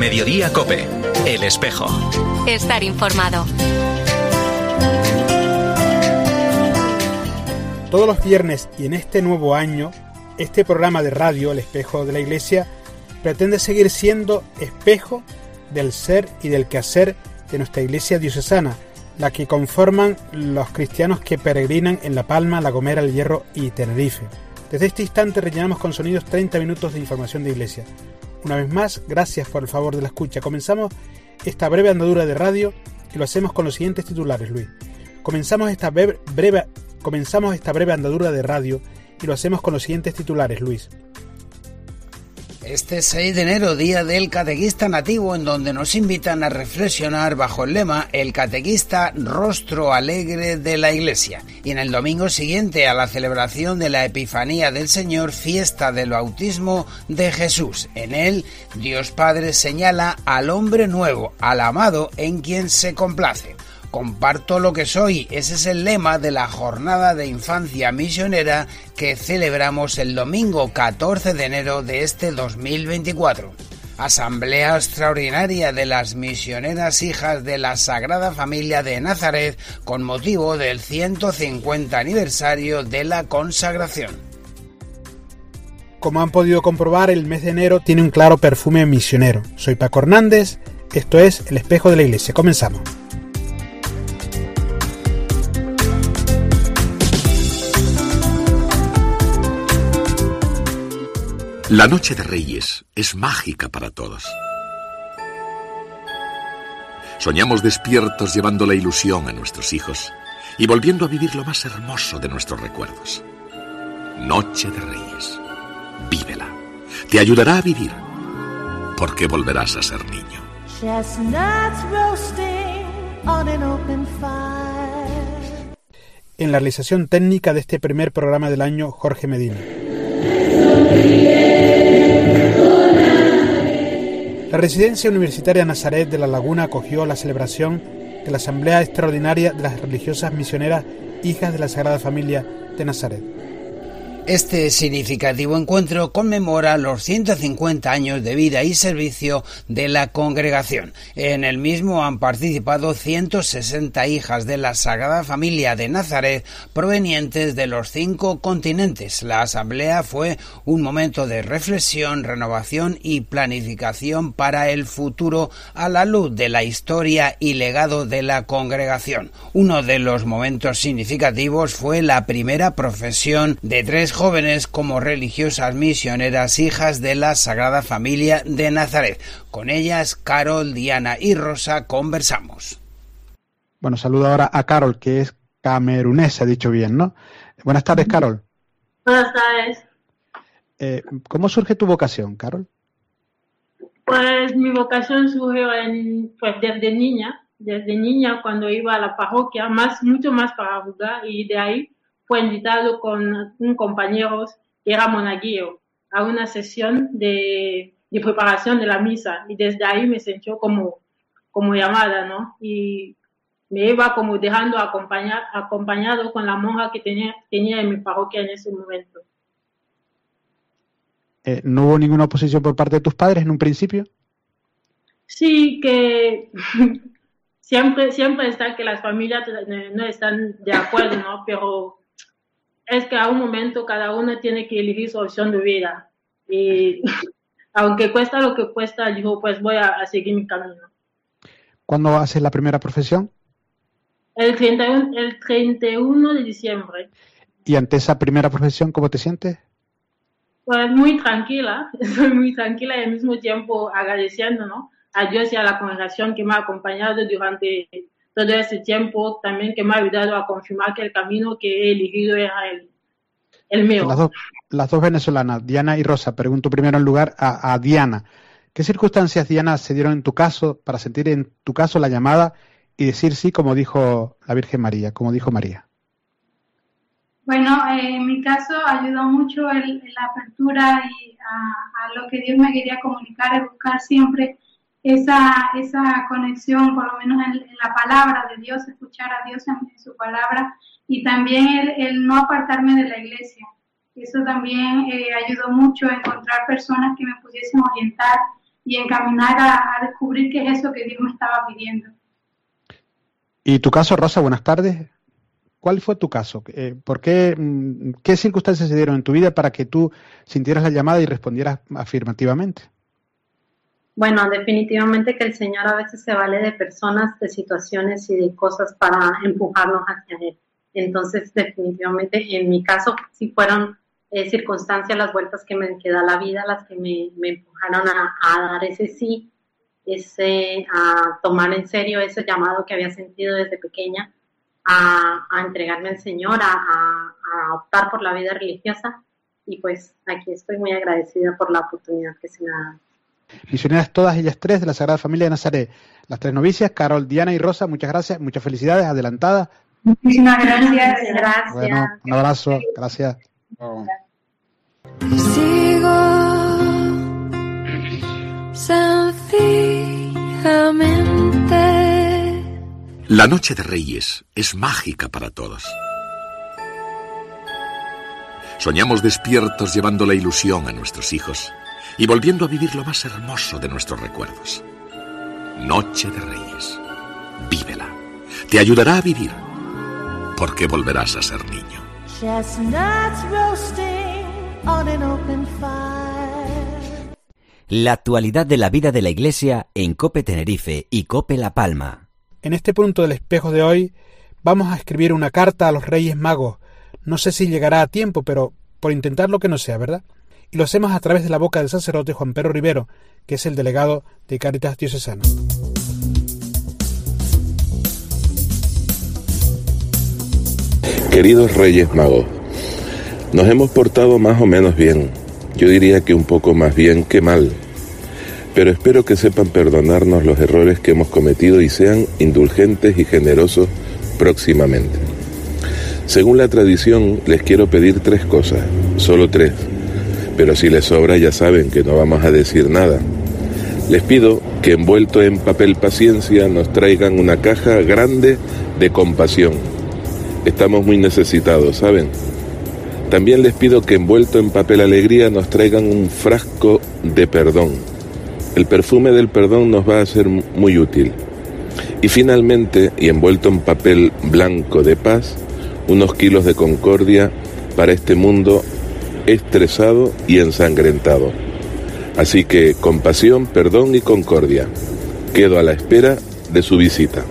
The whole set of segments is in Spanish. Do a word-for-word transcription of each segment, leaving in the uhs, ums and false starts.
Mediodía COPE. El Espejo. Estar informado. Todos los viernes y en este nuevo año, este programa de radio, El Espejo de la Iglesia, pretende seguir siendo espejo del ser y del quehacer de nuestra Iglesia diocesana, la que conforman los cristianos que peregrinan en La Palma, La Gomera, El Hierro y Tenerife. Desde este instante rellenamos con sonidos treinta minutos de información de Iglesia. Una vez más, gracias por el favor de la escucha. Comenzamos esta breve andadura de radio y lo hacemos con los siguientes titulares, Luis. Comenzamos esta breve, breve, comenzamos esta breve andadura de radio y lo hacemos con los siguientes titulares, Luis. Este seis de enero, día del catequista nativo, en donde nos invitan a reflexionar bajo el lema El catequista, rostro alegre de la Iglesia. Y en el domingo siguiente a la celebración de la Epifanía del Señor, fiesta del bautismo de Jesús. En él, Dios Padre señala al hombre nuevo, al amado en quien se complace. Comparto lo que soy, ese es el lema de la jornada de infancia misionera que celebramos el domingo catorce de enero de este dos mil veinticuatro. Asamblea extraordinaria de las misioneras hijas de la Sagrada Familia de Nazaret con motivo del ciento cincuenta aniversario de la consagración. Como han podido comprobar, el mes de enero tiene un claro perfume misionero. Soy Paco Hernández, esto es El Espejo de la Iglesia. Comenzamos. La noche de Reyes es mágica para todos. Soñamos despiertos llevando la ilusión a nuestros hijos y volviendo a vivir lo más hermoso de nuestros recuerdos. Noche de Reyes. Vívela. Te ayudará a vivir, porque volverás a ser niño. En la realización técnica de este primer programa del año, Jorge Medina. La Residencia Universitaria Nazaret de La Laguna acogió la celebración de la Asamblea Extraordinaria de las Religiosas Misioneras Hijas de la Sagrada Familia de Nazaret. Este significativo encuentro conmemora los ciento cincuenta años de vida y servicio de la congregación. En el mismo han participado ciento sesenta hijas de la Sagrada Familia de Nazaret provenientes de los cinco continentes. La asamblea fue un momento de reflexión, renovación y planificación para el futuro a la luz de la historia y legado de la congregación. Uno de los momentos significativos fue la primera profesión de tres jóvenes como religiosas misioneras hijas de la Sagrada Familia de Nazaret. Con ellas, Carol, Diana y Rosa, conversamos. Bueno, saludo ahora a Carol, que es camerunesa, dicho bien, ¿no? Buenas tardes, Carol. Buenas tardes. Eh, ¿Cómo surge tu vocación, Carol? Pues mi vocación surgió en, pues desde niña, desde niña cuando iba a la parroquia, más, mucho más para jugar, y de ahí fue invitado con un compañero que era monaguillo a una sesión de, de preparación de la misa, y desde ahí me sentí como, como llamada, ¿no? Y me iba como dejando acompañar, acompañado con la monja que tenía, tenía en mi parroquia en ese momento. Eh, ¿No hubo ninguna oposición por parte de tus padres en un principio? Sí, que siempre, siempre está que las familias no están de acuerdo, ¿no? Pero es que a un momento cada uno tiene que elegir su opción de vida. Y aunque cuesta lo que cuesta, digo, pues voy a, a seguir mi camino. ¿Cuándo haces la primera profesión? El treinta y uno, el treinta y uno de diciembre. ¿Y ante esa primera profesión cómo te sientes? Pues muy tranquila, estoy muy tranquila y al mismo tiempo agradeciendo, ¿no?, a Dios y a la congregación que me ha acompañado durante todo ese tiempo, también que me ha ayudado a confirmar que el camino que he elegido era el, el mío. Las dos, las dos venezolanas, Diana y Rosa. Pregunto primero en lugar a, a Diana. ¿Qué circunstancias, Diana, se dieron en tu caso para sentir en tu caso la llamada y decir sí, como dijo la Virgen María, como dijo María? Bueno, eh, en mi caso ayudó mucho el, la apertura y a, a lo que Dios me quería comunicar, es buscar siempre esa, esa conexión, por lo menos en, en la palabra de Dios, escuchar a Dios en, en su palabra, y también el, el no apartarme de la iglesia. Eso también eh, ayudó mucho a encontrar personas que me pudiesen orientar y encaminar a, a descubrir qué es eso que Dios me estaba pidiendo. ¿Y tu caso, Rosa? Buenas tardes. ¿Cuál fue tu caso? Eh, ¿Por qué, qué circunstancias se dieron en tu vida para que tú sintieras la llamada y respondieras afirmativamente? Bueno, definitivamente que el Señor a veces se vale de personas, de situaciones y de cosas para empujarnos hacia Él. Entonces, definitivamente, en mi caso, sí fueron eh, circunstancias, las vueltas que me que da la vida, las que me, me empujaron a, a dar ese sí, ese a tomar en serio ese llamado que había sentido desde pequeña, A, a entregarme al Señor, a, a, a optar por la vida religiosa, y pues aquí estoy muy agradecida por la oportunidad que se me ha dado. Misioneras todas ellas tres de la Sagrada Familia de Nazaret, las tres novicias, Carol, Diana y Rosa, muchas gracias, muchas felicidades, adelantadas. Muchísimas gracias. Gracias. Bueno, un abrazo, gracias. Oh. Sigo sencillamente. La noche de Reyes es mágica para todos. Soñamos despiertos llevando la ilusión a nuestros hijos y volviendo a vivir lo más hermoso de nuestros recuerdos. Noche de Reyes. Vívela. Te ayudará a vivir, porque volverás a ser niño. La actualidad de la vida de la Iglesia en COPE Tenerife y COPE La Palma. En este punto del espejo de hoy vamos a escribir una carta a los Reyes Magos. No sé si llegará a tiempo, pero por intentarlo que no sea, ¿verdad? Y lo hacemos a través de la boca del sacerdote Juan Pedro Rivero, que es el delegado de Cáritas Diocesana. Queridos Reyes Magos, nos hemos portado más o menos bien. Yo diría que un poco más bien que mal. Pero espero que sepan perdonarnos los errores que hemos cometido y sean indulgentes y generosos próximamente. Según la tradición, les quiero pedir tres cosas, solo tres, pero si les sobra ya saben que no vamos a decir nada. Les pido que envuelto en papel paciencia nos traigan una caja grande de compasión. Estamos muy necesitados, ¿saben? También les pido que envuelto en papel alegría nos traigan un frasco de perdón. El perfume del perdón nos va a ser muy útil. Y finalmente, y envuelto en papel blanco de paz, unos kilos de concordia para este mundo estresado y ensangrentado. Así que compasión, perdón y concordia. Quedo a la espera de su visita.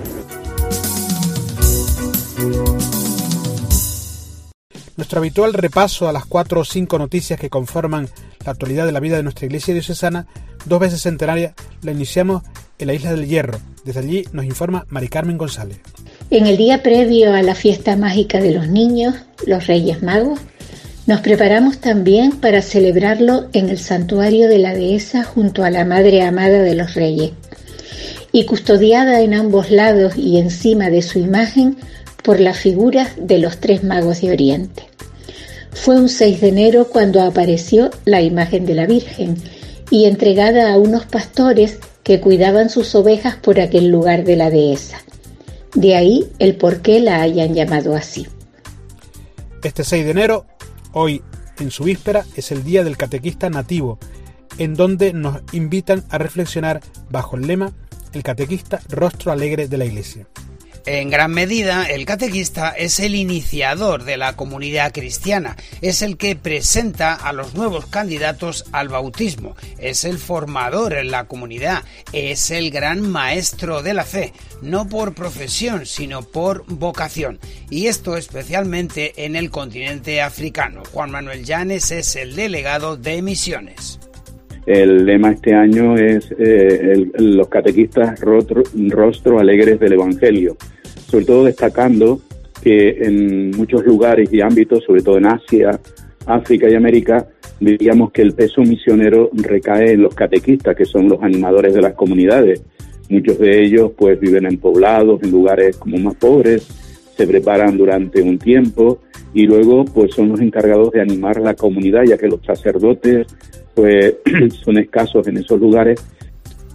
Nuestro habitual repaso a las cuatro o cinco noticias que conforman la actualidad de la vida de nuestra Iglesia diocesana, dos veces centenaria, la iniciamos en la Isla del Hierro. Desde allí nos informa Mari Carmen González. En el día previo a la fiesta mágica de los niños, los Reyes Magos, nos preparamos también para celebrarlo en el santuario de la dehesa junto a la Madre Amada de los Reyes, y custodiada en ambos lados y encima de su imagen por las figuras de los tres magos de Oriente. Fue un seis de enero cuando apareció la imagen de la Virgen y entregada a unos pastores que cuidaban sus ovejas por aquel lugar de la dehesa. De ahí el por qué la hayan llamado así. Este seis de enero, hoy en su víspera, es el Día del Catequista Nativo, en donde nos invitan a reflexionar bajo el lema El Catequista, Rostro Alegre de la Iglesia. En gran medida, el catequista es el iniciador de la comunidad cristiana, es el que presenta a los nuevos candidatos al bautismo, es el formador en la comunidad, es el gran maestro de la fe, no por profesión, sino por vocación, y esto especialmente en el continente africano. Juan Manuel Llanes es el delegado de misiones. El lema este año es eh, el, los catequistas rostro, rostro alegres del Evangelio, sobre todo destacando que en muchos lugares y ámbitos, sobre todo en Asia, África y América, diríamos que el peso misionero recae en los catequistas, que son los animadores de las comunidades. Muchos de ellos pues viven en poblados, en lugares como más pobres, se preparan durante un tiempo y luego pues son los encargados de animar a la comunidad, ya que los sacerdotes pues son escasos en esos lugares.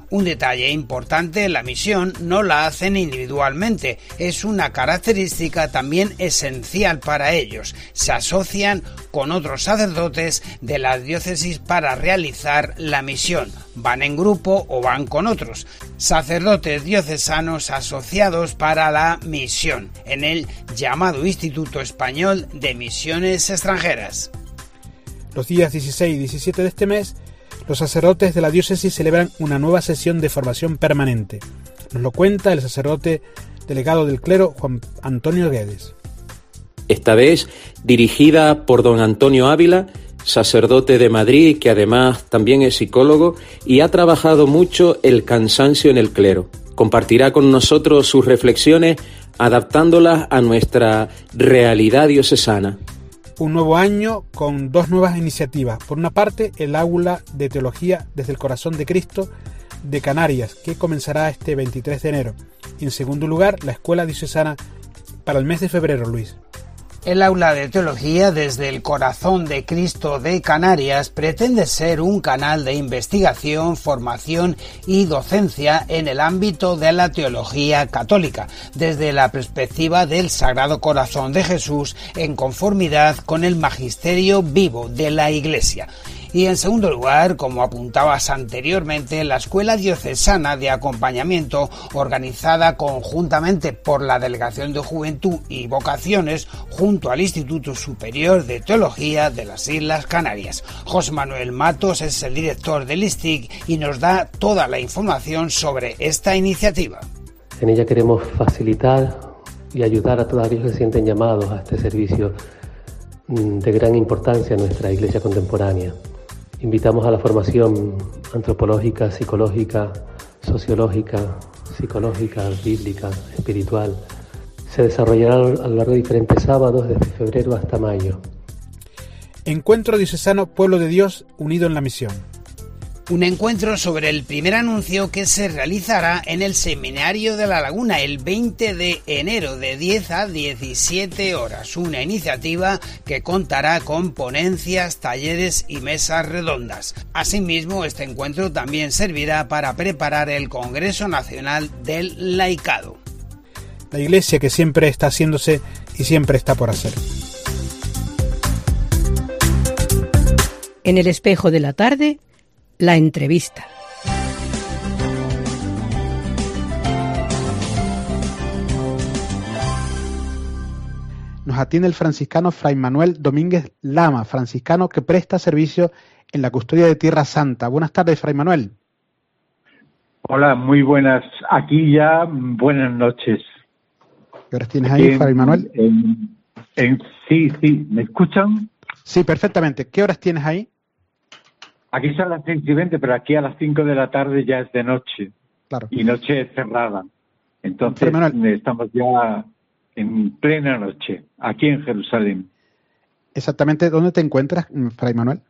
Un detalle importante, la misión no la hacen individualmente, es una característica también esencial para ellos. Se asocian con otros sacerdotes de las diócesis para realizar la misión. Van en grupo o van con otros sacerdotes diocesanos asociados para la misión en el llamado Instituto Español de Misiones Extranjeras. Los días dieciséis y diecisiete de este mes, los sacerdotes de la diócesis celebran una nueva sesión de formación permanente. Nos lo cuenta el sacerdote delegado del clero, Juan Antonio Guedes. Esta vez dirigida por don Antonio Ávila, sacerdote de Madrid, que además también es psicólogo y ha trabajado mucho el cansancio en el clero. Compartirá con nosotros sus reflexiones adaptándolas a nuestra realidad diocesana. Un nuevo año con dos nuevas iniciativas. Por una parte, el Aula de Teología desde el Corazón de Cristo de Canarias, que comenzará este veintitrés de enero. Y en segundo lugar, la Escuela Diocesana para el mes de febrero, Luis. El Aula de Teología desde el Corazón de Cristo de Canarias pretende ser un canal de investigación, formación y docencia en el ámbito de la teología católica, desde la perspectiva del Sagrado Corazón de Jesús en conformidad con el magisterio vivo de la Iglesia. Y en segundo lugar, como apuntabas anteriormente, la Escuela Diocesana de Acompañamiento, organizada conjuntamente por la Delegación de Juventud y Vocaciones, junto al Instituto Superior de Teología de las Islas Canarias. José Manuel Matos es el director del I S T I C y nos da toda la información sobre esta iniciativa. En ella queremos facilitar y ayudar a todos aquellos que se sienten llamados a este servicio de gran importancia en nuestra Iglesia contemporánea. Invitamos a la formación antropológica, psicológica, sociológica, psicológica, bíblica, espiritual. Se desarrollará a lo largo de diferentes sábados desde febrero hasta mayo. Encuentro Diocesano Pueblo de Dios unido en la misión. Un encuentro sobre el primer anuncio que se realizará en el Seminario de la Laguna el veinte de enero de diez a diecisiete horas. Una iniciativa que contará con ponencias, talleres y mesas redondas. Asimismo, este encuentro también servirá para preparar el Congreso Nacional del Laicado. La Iglesia que siempre está haciéndose y siempre está por hacer. En el espejo de la tarde, la entrevista. Nos atiende el franciscano Fray Manuel Domínguez Lama, franciscano que presta servicio en la custodia de Tierra Santa. Buenas tardes, Fray Manuel. Hola, muy buenas. Aquí ya, buenas noches. ¿Qué horas tienes ahí, en, Fray Manuel? En, en, sí, sí. ¿Me escuchan? Sí, perfectamente. ¿Qué horas tienes ahí? Aquí son las seis y veinte, pero aquí a las cinco de la tarde ya es de noche. Claro. Y noche cerrada. Entonces estamos ya en plena noche, aquí en Jerusalén. Exactamente, ¿dónde te encuentras, Fray Manuel?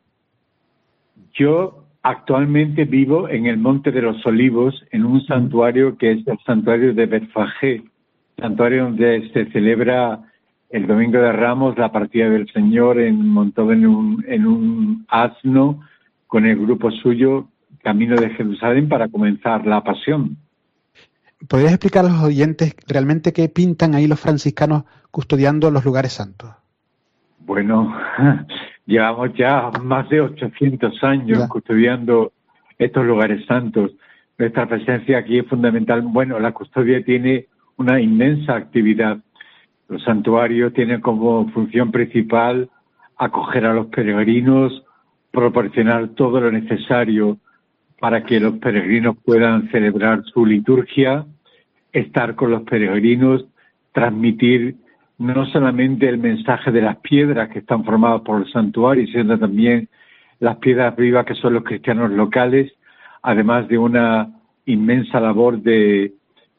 Yo actualmente vivo en el Monte de los Olivos, en un santuario que es el santuario de Betfagé, santuario donde se celebra el Domingo de Ramos, la partida del Señor, en, montado en un, en un asno, con el grupo suyo, camino de Jerusalén para comenzar la pasión. ¿Podrías explicar a los oyentes realmente qué pintan ahí los franciscanos custodiando los lugares santos? Bueno, llevamos ya más de ochocientos años ya custodiando estos lugares santos. Nuestra presencia aquí es fundamental. Bueno, la custodia tiene una inmensa actividad. Los santuarios tienen como función principal acoger a los peregrinos, proporcionar todo lo necesario para que los peregrinos puedan celebrar su liturgia, estar con los peregrinos, transmitir no solamente el mensaje de las piedras que están formadas por los santuarios, sino también las piedras vivas que son los cristianos locales, además de una inmensa labor de,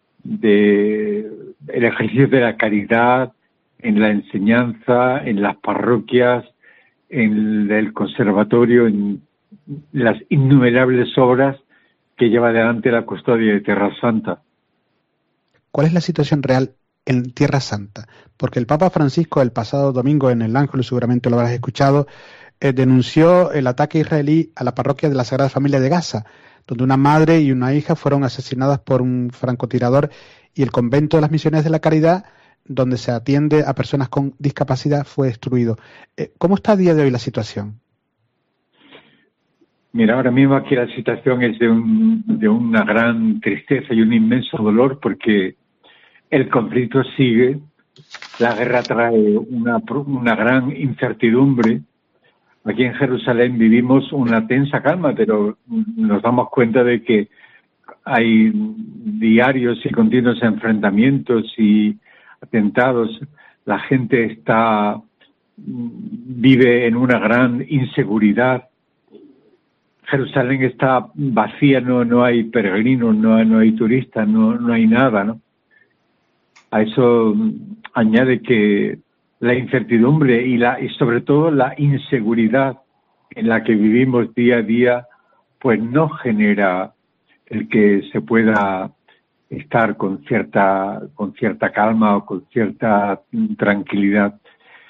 de el ejercicio de la caridad, en la enseñanza, en las parroquias, en el conservatorio, en las innumerables obras que lleva adelante la custodia de Tierra Santa. ¿Cuál es la situación real en Tierra Santa? Porque el Papa Francisco el pasado domingo en el Ángel, seguramente lo habrás escuchado, eh, denunció el ataque israelí a la parroquia de la Sagrada Familia de Gaza, donde una madre y una hija fueron asesinadas por un francotirador, y el convento de las Misiones de la Caridad, donde se atiende a personas con discapacidad, fue destruido. Eh, ¿Cómo está a día de hoy la situación? Mira, ahora mismo aquí la situación es de, un, de una gran tristeza y un inmenso dolor, porque el conflicto sigue, la guerra trae una, una gran incertidumbre. Aquí en Jerusalén vivimos una tensa calma, pero nos damos cuenta de que hay diarios y continuos enfrentamientos y atentados. La gente está vive en una gran inseguridad. Jerusalén está vacía, no no hay peregrinos, no, no hay turistas, no, no hay nada, ¿no? A eso añade que la incertidumbre y la y sobre todo la inseguridad en la que vivimos día a día, pues no genera el que se pueda estar con cierta con cierta calma o con cierta tranquilidad.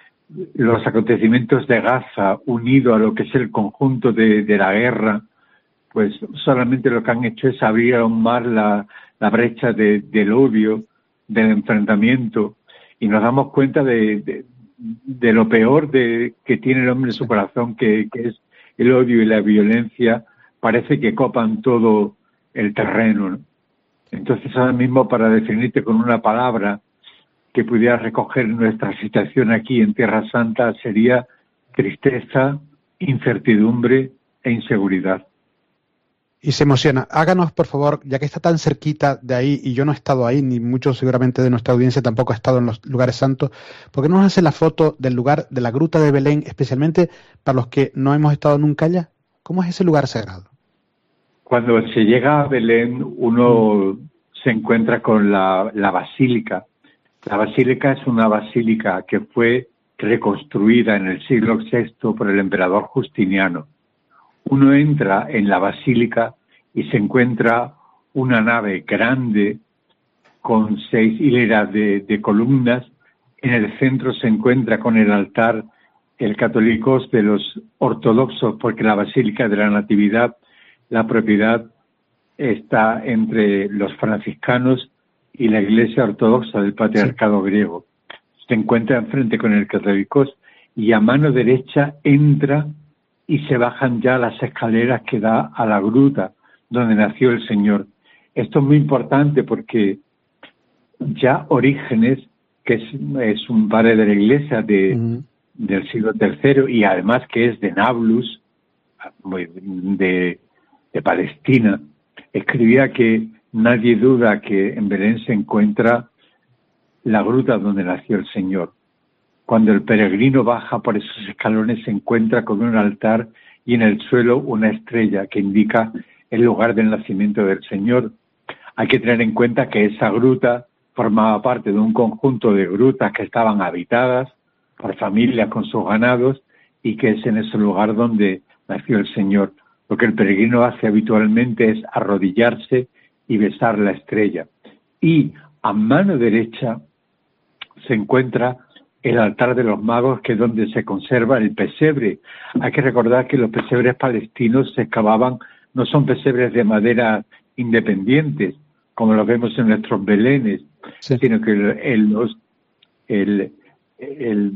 Los acontecimientos de Gaza, unido a lo que es el conjunto de, de la guerra, pues solamente lo que han hecho es abrir aún más la, la brecha de, del odio, del enfrentamiento, y nos damos cuenta de, de, de lo peor de, que tiene el hombre en su corazón, que, que es el odio y la violencia. Parece que copan todo el terreno, ¿no? Entonces, ahora mismo, para definirte con una palabra que pudiera recoger nuestra situación aquí en Tierra Santa, sería tristeza, incertidumbre e inseguridad. Y se emociona. Háganos, por favor, ya que está tan cerquita de ahí, y yo no he estado ahí, ni muchos seguramente de nuestra audiencia tampoco ha estado en los lugares santos, ¿por qué no nos hace la foto del lugar de la Gruta de Belén, especialmente para los que no hemos estado nunca allá? ¿Cómo es ese lugar sagrado? Cuando se llega a Belén, uno mm. se encuentra con la, la basílica. La basílica es una basílica que fue reconstruida en el siglo sexto por el emperador Justiniano. Uno entra en la basílica y se encuentra una nave grande con seis hileras de, de columnas. En el centro se encuentra con el altar el católicos de los ortodoxos, porque la Basílica de la Natividad, la propiedad está entre los franciscanos y la Iglesia Ortodoxa del Patriarcado sí. griego. Se encuentra enfrente con el católicos y a mano derecha entra y se bajan ya las escaleras que da a la gruta donde nació el Señor. Esto es muy importante porque ya Orígenes, que es, es un padre de la Iglesia de, uh-huh. del siglo tercero y además que es de Nablus, de, de Palestina, escribía que nadie duda que en Belén se encuentra la gruta donde nació el Señor. Cuando el peregrino baja por esos escalones se encuentra con un altar y en el suelo una estrella que indica el lugar del nacimiento del Señor. Hay que tener en cuenta que esa gruta formaba parte de un conjunto de grutas que estaban habitadas por familias con sus ganados y que es en ese lugar donde nació el Señor. Lo que el peregrino hace habitualmente es arrodillarse y besar la estrella. Y a mano derecha se encuentra el altar de los magos, que es donde se conserva el pesebre. Hay que recordar que los pesebres palestinos se excavaban, no son pesebres de madera independientes, como los vemos en nuestros belenes, sí. sino que el, el, los, el, el,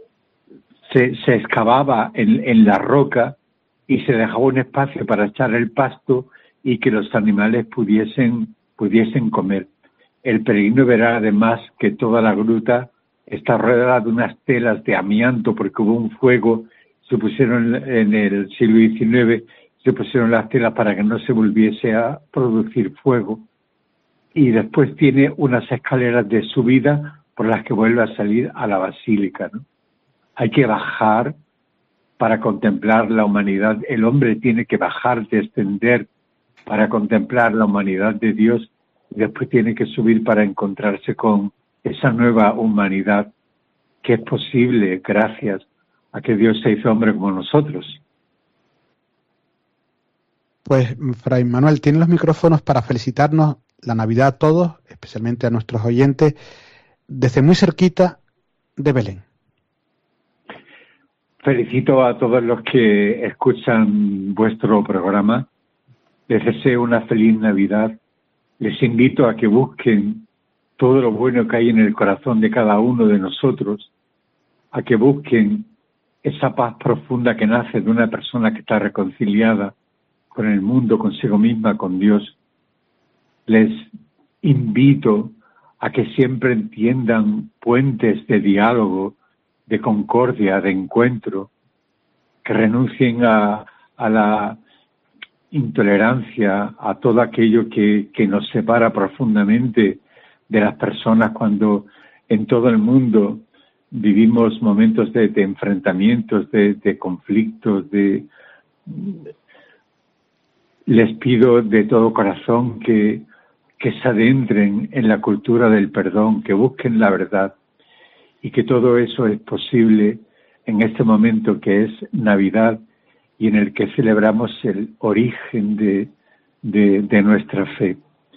se, se excavaba en, en la roca y se dejaba un espacio para echar el pasto y que los animales pudiesen, pudiesen comer. El peregrino verá además que toda la gruta está rodeada de unas telas de amianto porque hubo un fuego, se pusieron en el siglo diecinueve, se pusieron las telas para que no se volviese a producir fuego, y después tiene unas escaleras de subida por las que vuelve a salir a la basílica, ¿no? Hay que bajar para contemplar la humanidad, el hombre tiene que bajar, descender para contemplar la humanidad de Dios, y después tiene que subir para encontrarse con esa nueva humanidad que es posible gracias a que Dios se hizo hombre como nosotros. Pues, Fray Manuel, tiene los micrófonos para felicitarnos la Navidad a todos, especialmente a nuestros oyentes, desde muy cerquita de Belén. felicito a todos los que escuchan vuestro programa. Les deseo una feliz Navidad. Les invito a que busquen todo lo bueno que hay en el corazón de cada uno de nosotros, a que busquen esa paz profunda que nace de una persona que está reconciliada con el mundo, consigo misma, con Dios. Les invito a que siempre entiendan puentes de diálogo, de concordia, de encuentro, que renuncien a, a la intolerancia, a todo aquello que, que nos separa profundamente de las personas cuando en todo el mundo vivimos momentos de, de enfrentamientos, de, de conflictos, de... Les pido de todo corazón que, que se adentren en la cultura del perdón, que busquen la verdad, y que todo eso es posible en este momento que es Navidad y en el que celebramos el origen de, de, de nuestra fe.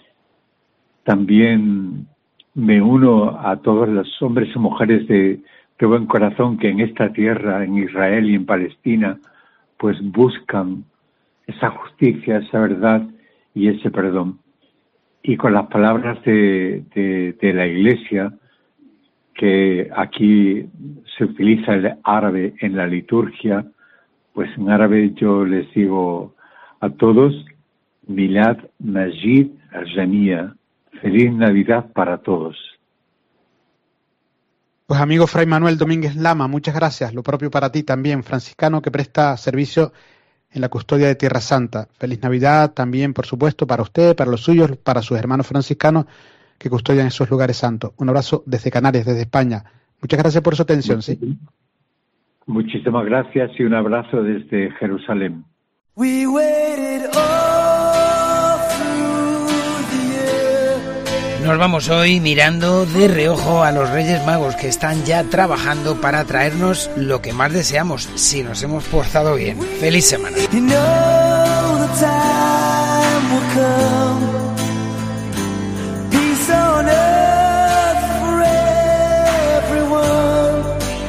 También me uno a todos los hombres y mujeres de, de buen corazón que en esta tierra, en Israel y en Palestina, pues buscan esa justicia, esa verdad y ese perdón. Y con las palabras de, de, de la Iglesia, que aquí se utiliza el árabe en la liturgia, pues en árabe yo les digo a todos, Milad Majid al-Jamia, feliz Navidad para todos. Pues amigo Fray Manuel Domínguez Lama, muchas gracias, lo propio para ti también, franciscano que presta servicio en la custodia de Tierra Santa. Feliz Navidad también, por supuesto, para usted, para los suyos, para sus hermanos franciscanos que custodian esos lugares santos. Un abrazo desde Canarias, desde España. Muchas gracias por su atención, ¿sí? Muchísimas gracias y un abrazo desde Jerusalén. We waited all through the year. Nos vamos hoy mirando de reojo a los Reyes Magos que están ya trabajando para traernos lo que más deseamos, si nos hemos portado bien. ¡Feliz semana! You know the time will come. Peace on earth for everyone.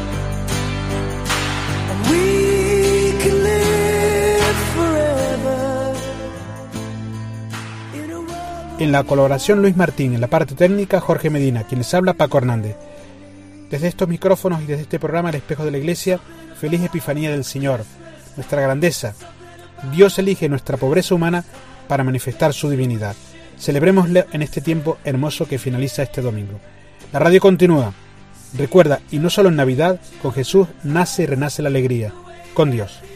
And we can live forever. In a world... En la colaboración Luis Martín, en la parte técnica Jorge Medina, quien les habla Paco Hernández. Desde estos micrófonos y desde este programa El Espejo de la Iglesia, feliz Epifanía del Señor, nuestra grandeza. Dios elige nuestra pobreza humana para manifestar su divinidad. Celebrémosle en este tiempo hermoso que finaliza este domingo. La radio continúa. Recuerda, y no solo en Navidad, con Jesús nace y renace la alegría. Con Dios.